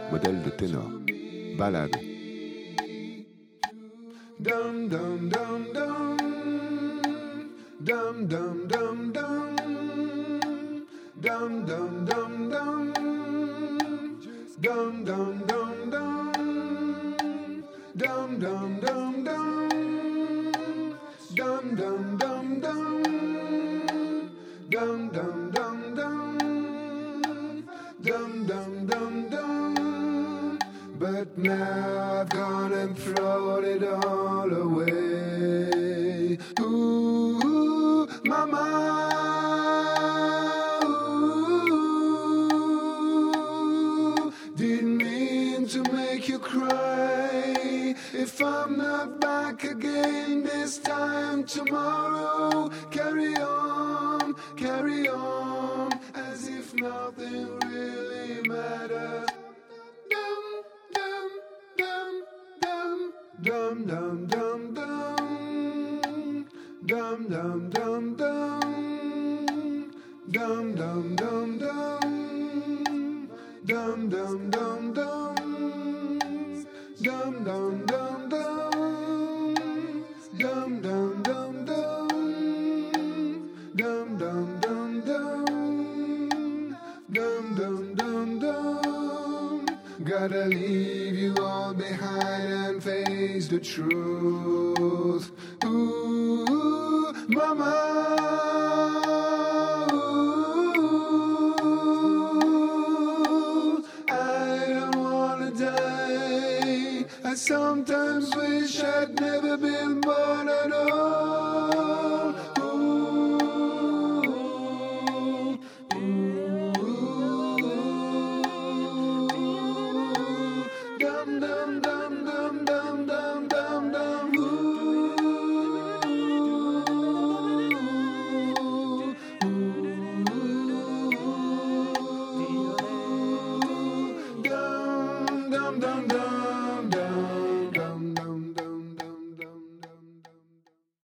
modèle de ténor. Ballade. Dum dum dum dum, dum dum dum dum, dum dum dum dum, dum dum dum dum, dum dum dum dum, dum dum dum dum, dum dum dum dum, dum dum dum dum. But now I've gone and thrown it all away. Ooh, mama. Ooh, didn't mean to make you cry. If I'm not back again this time tomorrow, carry on, as if nothing really matters. Dum dum dum dum, dum dum dum dum, dum dum dum dum, dum dum dum dum, dum dum dum dum, dum dum dum dum, dum dum dum dum, dum dum dum dum. Gotta leave you all behind and face the truth. Ooh, mama. Ooh, I don't wanna die. I sometimes wish I'd never been born at all. Dum dum dum dum dum dum dum dum. Dum dum dum dum.